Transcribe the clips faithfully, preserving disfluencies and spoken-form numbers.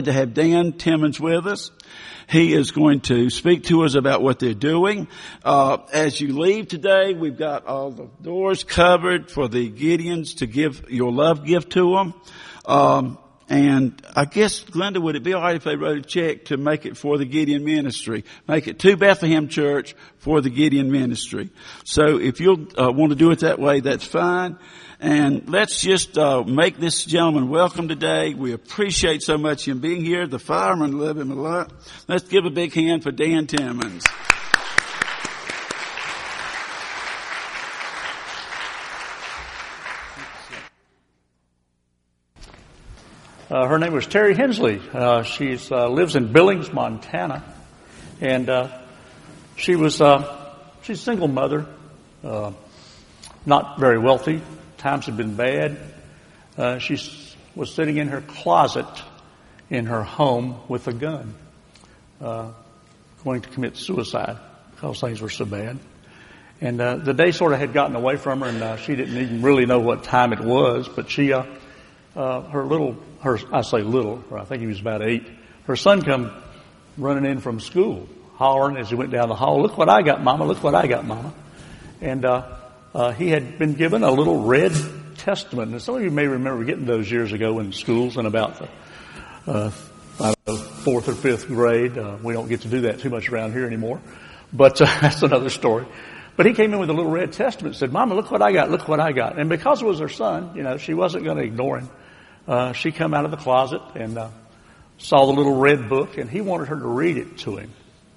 To have Dan Timmons with us. He is going to speak to us about what they're doing. Uh, as you leave today, we've got all the doors covered for the Gideons to give your love gift to them. Um, and I guess, Glenda, would it be all right if they wrote a check to make it for the Gideon Ministry? Make it to Bethlehem Church for the Gideon Ministry. So if you'll uh, want to do it that way, that's fine. And let's just uh, make this gentleman welcome today. We appreciate so much him being here. The firemen love him a lot. Let's give a big hand for Dan Timmons. Uh, her name was Terry Hensley. Uh, she uh, lives in Billings, Montana, and uh, she was uh, she's a single mother, uh, not very wealthy. Times have been bad. Uh, she was sitting in her closet in her home with a gun, uh, going to commit suicide because things were so bad. And uh, the day sort of had gotten away from her, and uh, she didn't even really know what time it was. But she, uh, uh, her little, her I say little, or I think he was about eight. Her son come running in from school, hollering as he went down the hall, "Look what I got, Mama! Look what I got, Mama!" And uh, Uh, he had been given a little red testament. And some of you may remember getting those years ago in schools in about the, uh, I don't know, fourth or fifth grade. Uh, we don't get to do that too much around here anymore. But uh, that's another story. But he came in with a little red testament and said, "Mama, look what I got, look what I got." And because it was her son, you know, she wasn't going to ignore him. Uh, she come out of the closet and uh, saw the little red book, and he wanted her to read it to him.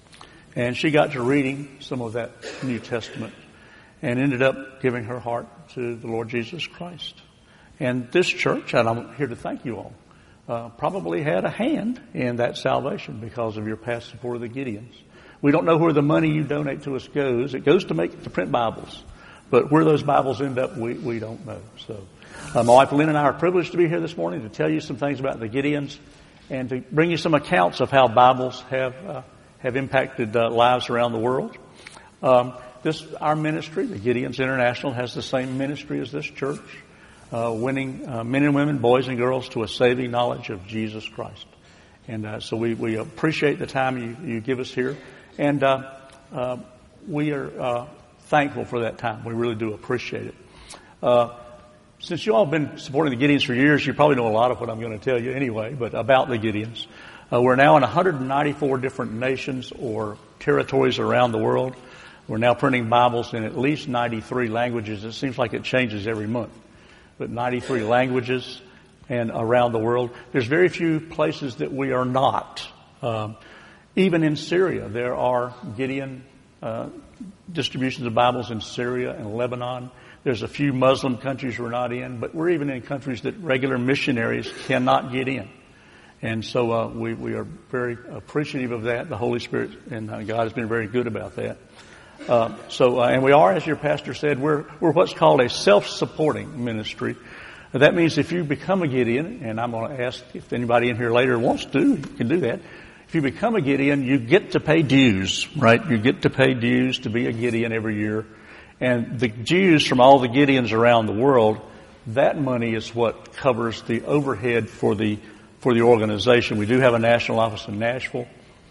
And she got to reading some of that New Testament, and ended up giving her heart to the Lord Jesus Christ. And this church, and I'm here to thank you all, uh, probably had a hand in that salvation because of your past support of the Gideons. We don't know where the money you donate to us goes. It goes to make to print Bibles. But where those Bibles end up, we, we don't know. So uh, my wife Lynn and I are privileged to be here this morning to tell you some things about the Gideons and to bring you some accounts of how Bibles have, uh, have impacted uh, lives around the world. Um, This, our ministry, the Gideons International, has the same ministry as this church, uh, winning uh, men and women, boys and girls to a saving knowledge of Jesus Christ. And uh, so we, we appreciate the time you, you give us here. And uh, uh, we are uh, thankful for that time. We really do appreciate it. Uh, since you all have been supporting the Gideons for years, you probably know a lot of what I'm going to tell you anyway, but about the Gideons. Uh, we're now in one hundred ninety-four different nations or territories around the world. We're now printing Bibles in at least ninety-three languages. It seems like it changes every month. But ninety-three languages and around the world. There's very few places that we are not. Um, even in Syria, there are Gideon uh, distributions of Bibles in Syria and Lebanon. There's a few Muslim countries we're not in, but we're even in countries that regular missionaries cannot get in. And so uh, we, we are very appreciative of that. The Holy Spirit and uh, God has been very good about that. Uh, so, uh, and we are, as your pastor said, we're, we're what's called a self-supporting ministry. That means if you become a Gideon, and I'm going to ask if anybody in here later wants to, you can do that. If you become a Gideon, you get to pay dues, right? You get to pay dues to be a Gideon every year. And the dues from all the Gideons around the world, that money is what covers the overhead for the, for the organization. We do have a national office in Nashville.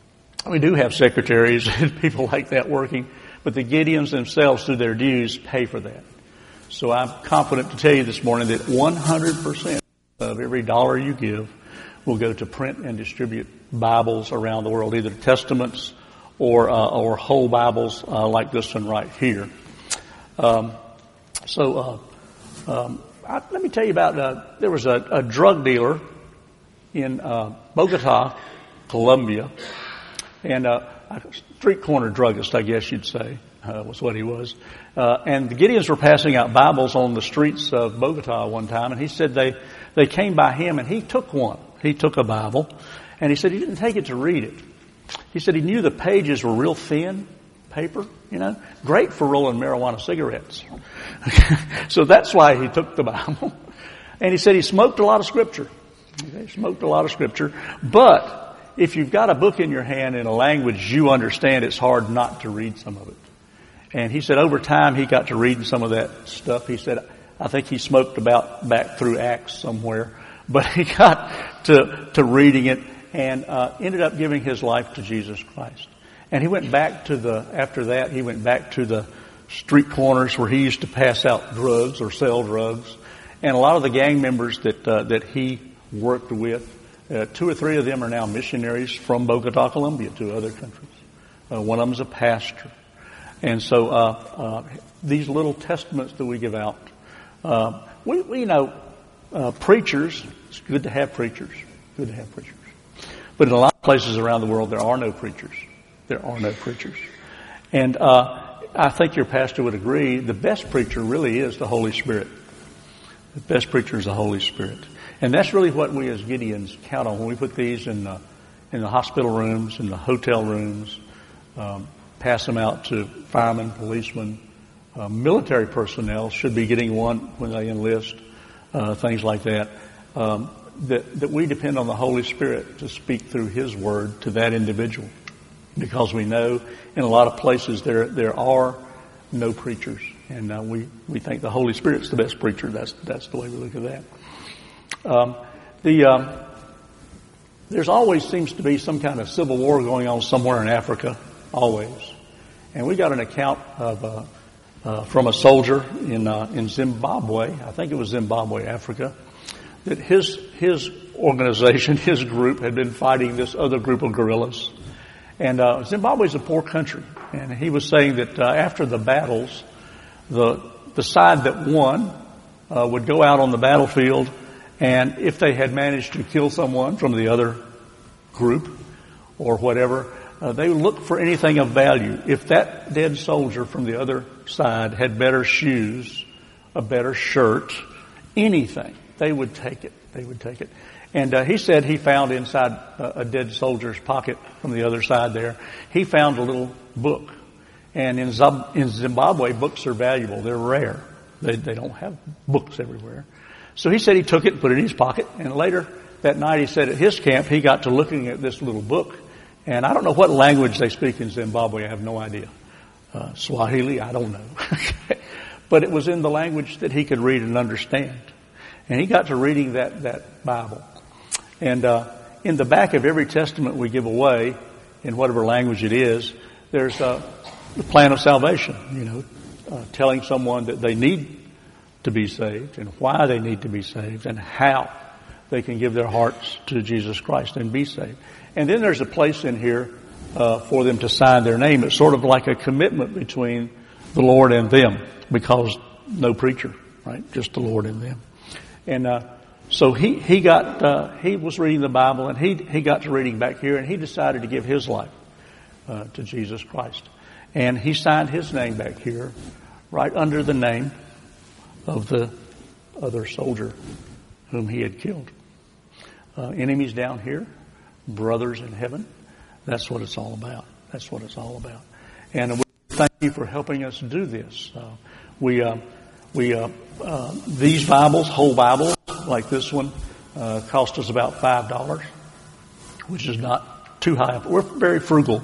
We do have secretaries and people like that working. But the Gideons themselves, through their dues, pay for that. So I'm confident to tell you this morning that one hundred percent of every dollar you give will go to print and distribute Bibles around the world, either testaments or uh, or whole Bibles uh, like this one right here. Um, so uh, um, I, let me tell you about, uh, there was a, a drug dealer in uh, Bogota, Colombia, and uh, a street corner druggist, I guess you'd say, uh, was what he was. Uh, and the Gideons were passing out Bibles on the streets of Bogota one time, and he said they, they came by him, and he took one. He took a Bible, and he said he didn't take it to read it. He said he knew the pages were real thin paper, you know, great for rolling marijuana cigarettes. So that's why he took the Bible. And he said he smoked a lot of Scripture. He smoked a lot of Scripture, but if you've got a book in your hand in a language you understand, it's hard not to read some of it. And he said over time he got to reading some of that stuff. He said, I think he smoked about back through Acts somewhere, but he got to, to reading it, and uh, ended up giving his life to Jesus Christ. And he went back to the, after that, he went back to the street corners where he used to pass out drugs or sell drugs. And a lot of the gang members that uh, that he worked with, uh, two or three of them are now missionaries from Bogota, Colombia, to other countries. Uh, one of them is a pastor. And so uh, uh, these little testaments that we give out, uh, we, we know uh, preachers, it's good to have preachers, good to have preachers. But in a lot of places around the world, there are no preachers. There are no preachers. And uh, I think your pastor would agree, the best preacher really is the Holy Spirit. The best preacher is the Holy Spirit. And that's really what we as Gideons count on when we put these in the, in the hospital rooms, in the hotel rooms, um, pass them out to firemen, policemen, uh, military personnel should be getting one when they enlist, uh, things like that. Um, that, that we depend on the Holy Spirit to speak through His Word to that individual. Because we know in a lot of places there there are no preachers, and uh, we we think the Holy Spirit's the best preacher. That's that's the way we look at that. Um, the um, there's always seems to be some kind of civil war going on somewhere in Africa, always, and we got an account of uh, uh, from a soldier in uh, in Zimbabwe. I think it was Zimbabwe, Africa, that his his organization, his group, had been fighting this other group of guerrillas. And uh, Zimbabwe is a poor country, and he was saying that uh, after the battles, the the side that won uh, would go out on the battlefield, and if they had managed to kill someone from the other group or whatever, uh, they would look for anything of value. If that dead soldier from the other side had better shoes, a better shirt, anything, they would take it. They would take it. And uh, he said he found inside a, a dead soldier's pocket from the other side there, he found a little book. And in, Zab- in Zimbabwe, books are valuable. They're rare. They, they don't have books everywhere. So he said he took it and put it in his pocket. And later that night, he said at his camp, he got to looking at this little book. And I don't know what language they speak in Zimbabwe. I have no idea. Uh, Swahili, I don't know. But it was in the language that he could read and understand. And he got to reading that, that Bible. And uh, in the back of every testament we give away, in whatever language it is, there's uh, the plan of salvation, you know, uh, telling someone that they need to be saved and why they need to be saved and how they can give their hearts to Jesus Christ and be saved. And then there's a place in here uh, for them to sign their name. It's sort of like a commitment between the Lord and them, because no preacher, right? Just the Lord and them. And uh So he, he got, uh, he was reading the Bible, and he, he got to reading back here, and he decided to give his life, uh, to Jesus Christ. And he signed his name back here, right under the name of the other soldier whom he had killed. Uh, enemies down here, brothers in heaven. That's what it's all about. That's what it's all about. And we thank you for helping us do this. Uh, we, uh, we, uh, uh, these Bibles, whole Bibles, like this one, uh, cost us about five dollars, which is not too high. We're very frugal.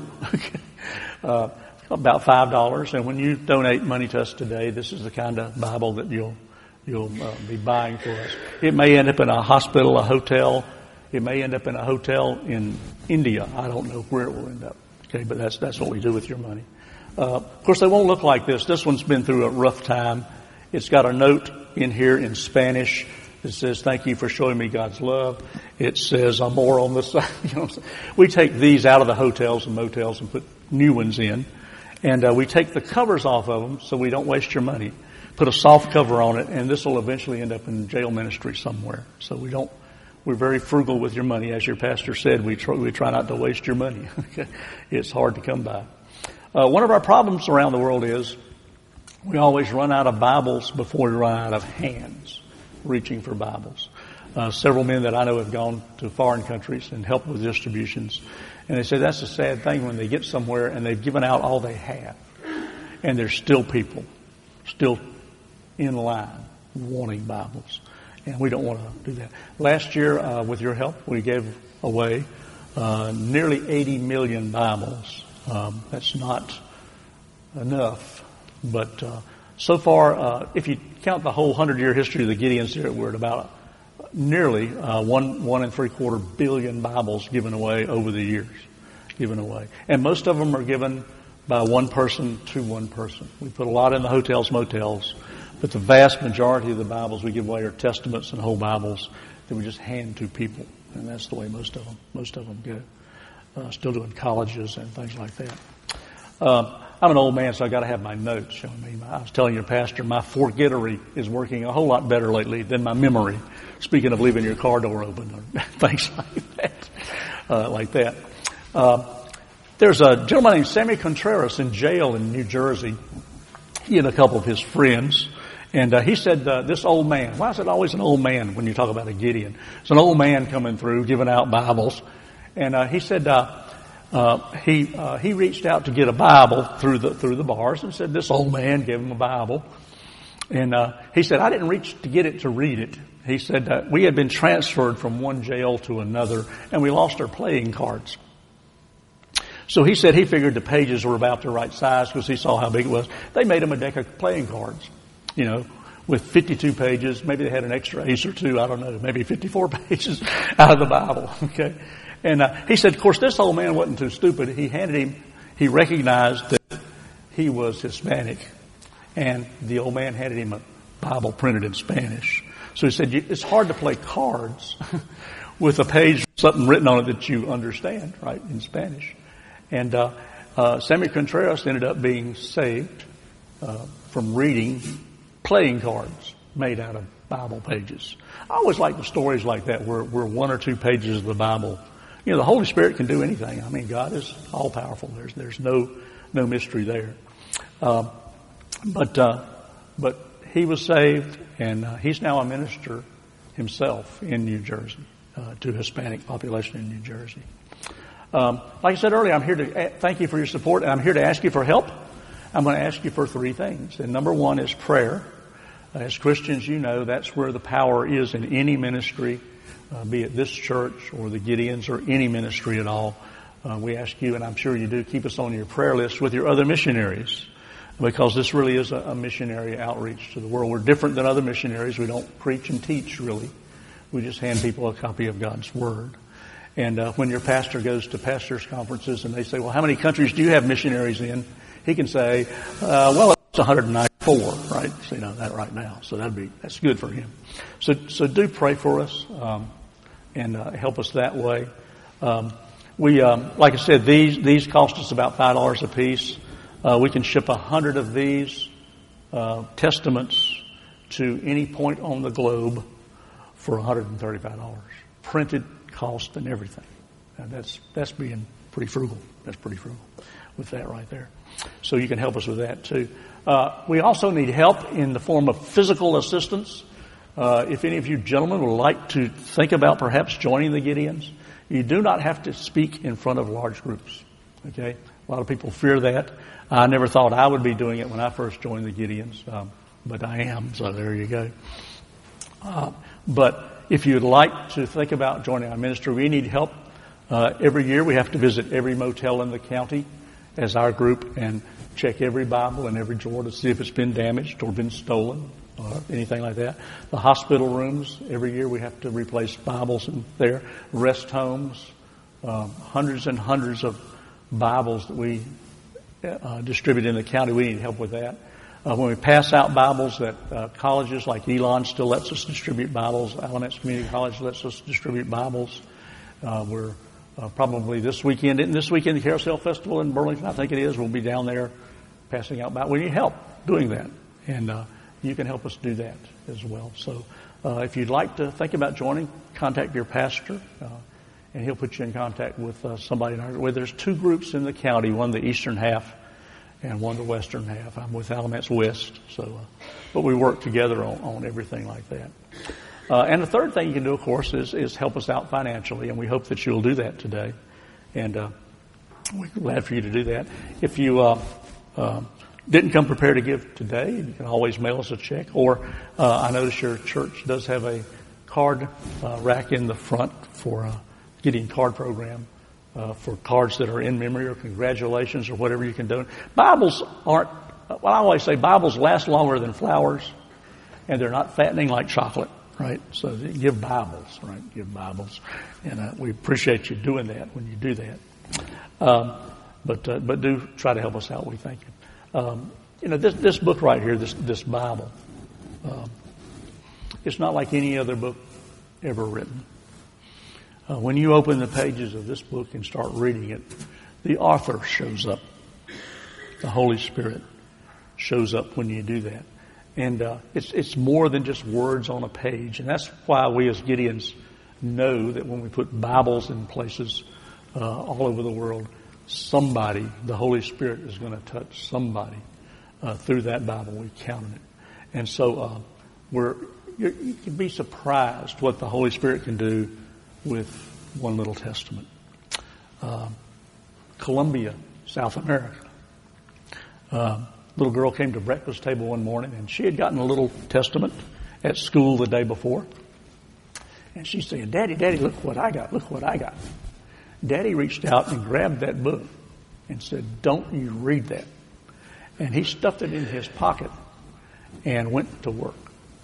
uh, about five dollars. And when you donate money to us today, this is the kind of Bible that you'll, you'll uh, be buying for us. It may end up in a hospital, a hotel. It may end up in a hotel in India. I don't know where it will end up. Okay, but that's, that's what we do with your money. Uh, of course, they won't look like this. This one's been through a rough time. It's got a note in here in Spanish. It says, thank you for showing me God's love. It says, amor on the side. You know, we take these out of the hotels and motels and put new ones in. And uh, we take the covers off of them so we don't waste your money. Put a soft cover on it, and this will eventually end up in jail ministry somewhere. So we don't, we're very frugal with your money. As your pastor said, we try, we try not to waste your money. It's hard to come by. Uh, one of our problems around the world is we always run out of Bibles before we run out of hands reaching for Bibles. Uh, several men that I know have gone to foreign countries and helped with distributions. And they say that's a sad thing when they get somewhere and they've given out all they have. And there's still people, still in line wanting Bibles. And we don't want to do that. Last year, uh, with your help, we gave away uh, nearly eighty million Bibles. Um, that's not enough. But uh, so far, uh, if you count the whole hundred-year history of the Gideons here, we're at about nearly uh, one one and three quarter billion Bibles given away over the years, given away, and most of them are given by one person to one person. We put a lot in the hotels, motels, but the vast majority of the Bibles we give away are testaments and whole Bibles that we just hand to people, and that's the way most of them most of them go. Uh, still doing colleges and things like that. Uh, I'm an old man, so I got to have my notes. You know, I mean, I was telling your pastor, my forgettery is working a whole lot better lately than my memory. Speaking of leaving your car door open or things like that, uh, like that. Uh, there's a gentleman named Sammy Contreras in jail in New Jersey. He and a couple of his friends. And uh, he said, uh, this old man, why is it always an old man when you talk about a Gideon? It's an old man coming through, giving out Bibles. And uh, he said uh, uh, he uh, he reached out to get a Bible through the through the bars and said this old man gave him a Bible. And uh, he said, I didn't reach to get it to read it. He said, uh, we had been transferred from one jail to another, and we lost our playing cards. So he said he figured the pages were about the right size because he saw how big it was. They made him a deck of playing cards, you know, with fifty-two pages. Maybe they had an extra ace or two. I don't know. Maybe fifty-four pages out of the Bible. Okay. And uh, he said, of course, this old man wasn't too stupid. He handed him, he recognized that he was Hispanic. And the old man handed him a Bible printed in Spanish. So he said, it's hard to play cards with a page, something written on it that you understand, right, in Spanish. And uh, uh, Sammy Contreras ended up being saved uh, from reading playing cards made out of Bible pages. I always like the stories like that where, where one or two pages of the Bible, you know, the Holy Spirit can do anything. I mean, God is all powerful. There's there's no no mystery there. Uh, but uh, but he was saved, and uh, he's now a minister himself in New Jersey uh, to Hispanic population in New Jersey. Um, like I said earlier, I'm here to thank you for your support, and I'm here to ask you for help. I'm going to ask you for three things. And number one is prayer. As Christians, you know that's where the power is in any ministry, uh, be it this church or the Gideons or any ministry at all. Uh, we ask you, and I'm sure you do, keep us on your prayer list with your other missionaries, because this really is a, a missionary outreach to the world. We're different than other missionaries. We don't preach and teach, really. We just hand people a copy of God's Word. And uh, when your pastor goes to pastors' conferences and they say, well, how many countries do you have missionaries in? He can say, uh, well, it's one hundred ninety-four, right? So you know that right now. So that'd be, that's good for him. So, so do pray for us, um, and uh, help us that way. Um, we, um, like I said, these, these cost us about five dollars a piece. Uh, we can ship a hundred of these, uh, testaments to any point on the globe for one hundred thirty-five dollars. Printed, cost, and everything. And that's, that's being pretty frugal. That's pretty frugal with that right there. So you can help us with that too. Uh, we also need help in the form of physical assistance. Uh, if any of you gentlemen would like to think about perhaps joining the Gideons, you do not have to speak in front of large groups. Okay? A lot of people fear that. I never thought I would be doing it when I first joined the Gideons, um, but I am, so there you go. Uh, but if you'd like to think about joining our ministry, we need help. Uh, every year we have to visit every motel in the county as our group and check every Bible and every drawer to see if it's been damaged or been stolen or anything like that. The hospital rooms, every year we have to replace Bibles in there. Rest homes, um, hundreds and hundreds of Bibles that we uh, distribute in the county. We need help with that. Uh, when we pass out Bibles at uh, colleges like Elon still lets us distribute Bibles. Alamance Community College lets us distribute Bibles. Uh, we're Uh, probably this weekend, and this weekend, the Carousel Festival in Burlington, I think it is, we'll be down there passing out Bibles. We need help doing that, and uh, you can help us do that as well. So uh, if you'd like to think about joining, contact your pastor, uh, and he'll put you in contact with uh, somebody in our, well, there's two groups in the county, one the eastern half and one the western half. I'm with Alamance West, so uh, but we work together on, on everything like that. Uh, and the third thing you can do, of course, is, is help us out financially, and we hope that you'll do that today. And uh, we're glad for you to do that. If you uh, uh, didn't come prepared to give today, you can always mail us a check. Or uh, I notice your church does have a card uh, rack in the front for a Gideon card program uh, for cards that are in memory or congratulations or whatever you can do. Bibles aren't, well, I always say Bibles last longer than flowers, and they're not fattening like chocolate. right? So give Bibles, right? Give Bibles. And uh, we appreciate you doing that when you do that. Um, but uh, but do try to help us out. We thank you. Um, you know, this this book right here, this this Bible, um, it's not like any other book ever written. Uh, when you open the pages of this book and start reading it, the author shows up. The Holy Spirit shows up when you do that. And uh, it's it's more than just words on a page. And that's why we as Gideons know that when we put Bibles in places uh, all over the world, somebody, the Holy Spirit is going to touch somebody uh, through that Bible. We counted it. And so uh, we're you're, you can be surprised what the Holy Spirit can do with one little testament. Uh, Colombia, South America. Uh, little girl came to breakfast table one morning, and she had gotten a little testament at school the day before. And she's saying, Daddy, Daddy, look what I got, look what I got. Daddy reached out and grabbed that book and said, don't you read that. And he stuffed it in his pocket and went to work.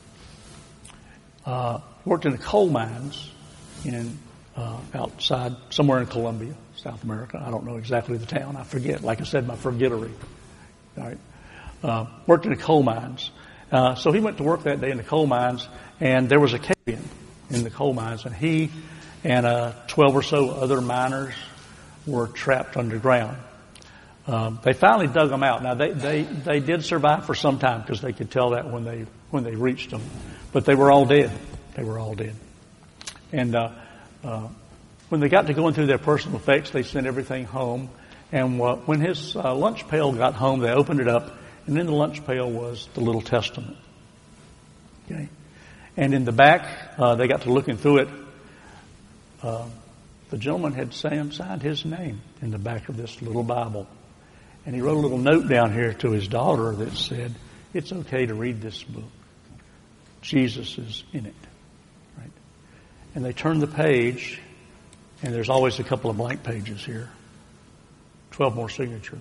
Uh, worked in the coal mines in uh, outside, somewhere in Colombia, South America. I don't know exactly the town. I forget. Like I said, my forgettery. All right. Uh, worked in the coal mines. Uh, so he went to work that day in the coal mines, and there was a cave-in in the coal mines, and he and uh, twelve or so other miners were trapped underground. Um, they finally dug them out. Now they, they, they did survive for some time because they could tell that when they when they reached them, but they were all dead. They were all dead. And uh, uh, when they got to going through their personal effects, they sent everything home. And uh, when his uh, lunch pail got home, they opened it up, and in the lunch pail was the little testament. Okay, and in the back, uh, they got to looking through it. Uh, the gentleman had Sam signed his name in the back of this little Bible, and he wrote a little note down here to his daughter that said, "It's okay to read this book. Jesus is in it." Right? And they turned the page, and there's always a couple of blank pages here. Twelve more signatures.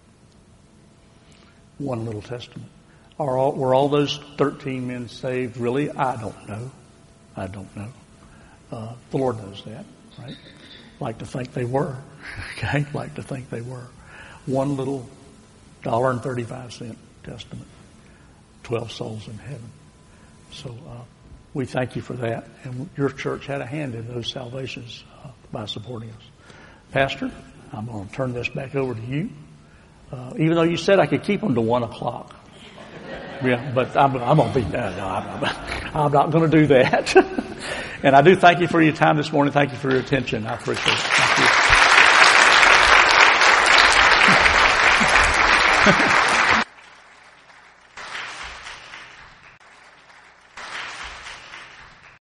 One little testament. Are all, were all those thirteen men saved? Really? I don't know. I don't know. Uh, the Lord knows that, right? Like to think they were. Okay? Like to think they were. One little dollar and thirty-five cent testament. Twelve souls in heaven. So uh, we thank you for that. And your church had a hand in those salvations uh, by supporting us. Pastor, I'm going to turn this back over to you. Uh, even though you said I could keep them to one o'clock. Yeah, but I'm, I'm going to be, no, no, I'm, I'm not going to do that. And I do thank you for your time this morning. Thank you for your attention. I appreciate it. Thank you.